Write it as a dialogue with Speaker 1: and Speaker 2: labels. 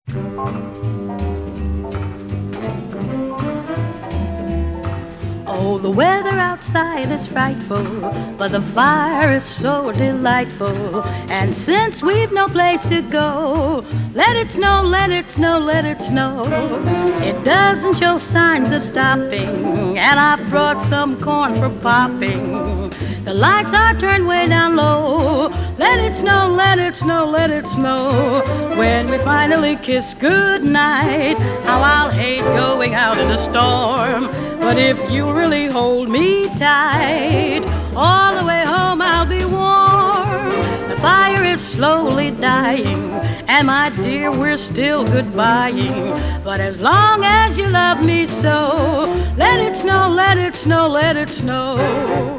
Speaker 1: Oh, the weather outside is frightful, but the fire is so delightful. And since we've no place to go, let it snow, let it snow, let it snow. It doesn't show signs of stopping, and I brought some corn for popping. The lights are turned way down low. Let it snow, let it snow, let it snow. When we finally kiss goodnight, how I'll hate going out in a storm. But if you really hold me tight, all the way home I'll be warm. The fire is slowly dying, and my dear, we're still goodbying. But as long as you love me so, let it snow, let it snow, let it snow.